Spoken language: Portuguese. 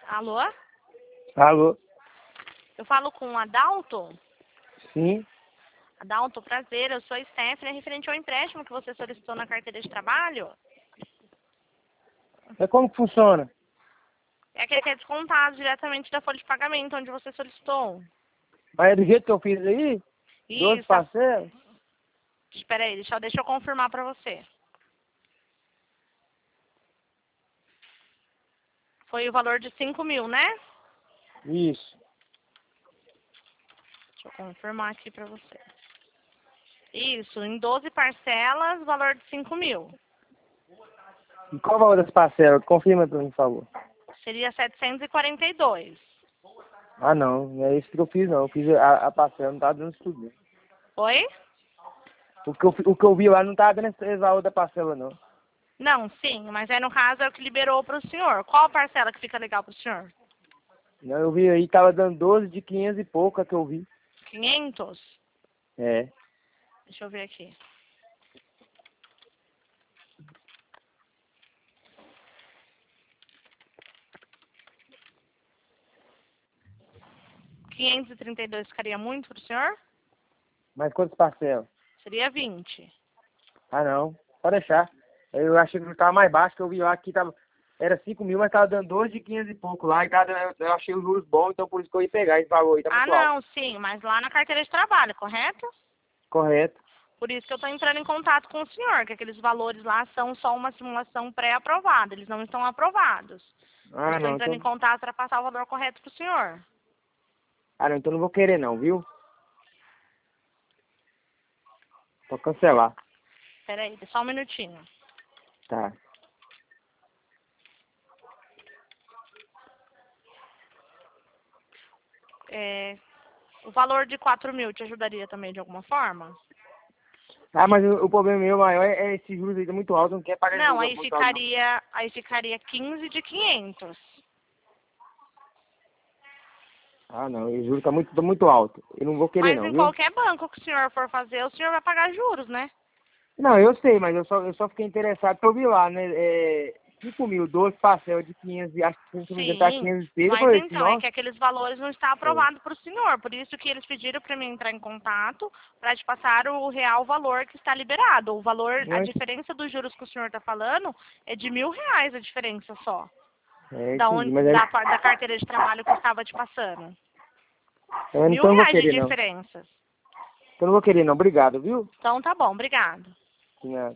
Alô? Alô? Eu falo com o Adalto? Sim. Adalto, prazer. Eu sou a Stephanie, referente ao empréstimo que você solicitou na carteira de trabalho. É como que funciona? É aquele que é descontado diretamente da folha de pagamento, onde você solicitou. Mas é do jeito que eu fiz aí? 12 Isso. parcelas? Espera aí, deixa eu confirmar pra você. Foi o valor de 5.000, né? Isso. Deixa eu confirmar aqui pra você. Isso, em 12 parcelas, valor de 5.000. E qual o valor das parcelas? Confirma pra mim, por favor. Seria 742. Ah, não é isso que eu fiz, não. Eu fiz a parcela, não tava dando isso tudo. Oi? O que eu vi lá não tava dando esse valor da parcela, não. Não, sim, mas aí no caso é o que liberou pro senhor. Qual parcela que fica legal pro senhor? Não, eu vi aí, tava dando 12 de 500 e pouco, a que eu vi. 500? É. Deixa eu ver aqui. R$ 532 ficaria muito pro senhor? Mas quantas parcelas? Seria 20. Ah, não. Pode deixar. Eu achei que tava mais baixo, que eu vi lá que tava... Era 5.000, mas tava dando 12 de 500 e pouco lá. E tava dando, eu achei os juros bons, então por isso que eu ia pegar esse valor aí. Tá Ah, muito alto. não, sim, mas lá na carteira de trabalho, correto? Correto. Por isso que eu estou entrando em contato com o senhor, que aqueles valores lá são só uma simulação pré-aprovada, eles não estão aprovados. Eu Ah, estou não. entrando em Então... contato para passar o valor correto para o senhor. Ah, não. Então não vou querer não, viu? Vou cancelar. Espera aí, só um minutinho. Tá. O valor de 4.000 te ajudaria também de alguma forma? Ah, mas o problema meu maior é esse juros aí, tá muito alto. Eu não quero pagar Não, juros muito alto, não. aí ficaria 15 de 500. Ah, não. O juros tá muito alto. Eu não vou querer Mas não, em viu? qualquer banco que o senhor for fazer, o senhor vai pagar juros, né? Não, eu sei, mas eu só fiquei interessado porque eu vi lá, né? 5.000, 12 parcelas de 500, acho que se não me engano tá Sim, 506. Eu mas falei assim, então, é nossa. que aqueles valores não estão É. aprovados para o senhor. Por isso que eles pediram para mim entrar em contato para te passar o real valor que está liberado. O valor, a Mas, diferença dos juros que o senhor está falando é de R$ 1.000 a diferença só. entendi. Mas aí, Da carteira de trabalho que eu estava te passando. Mil então eu não vou reais de querer não. diferenças. Então eu não vou querer não. Obrigado, viu? Então tá bom, obrigado. Tinha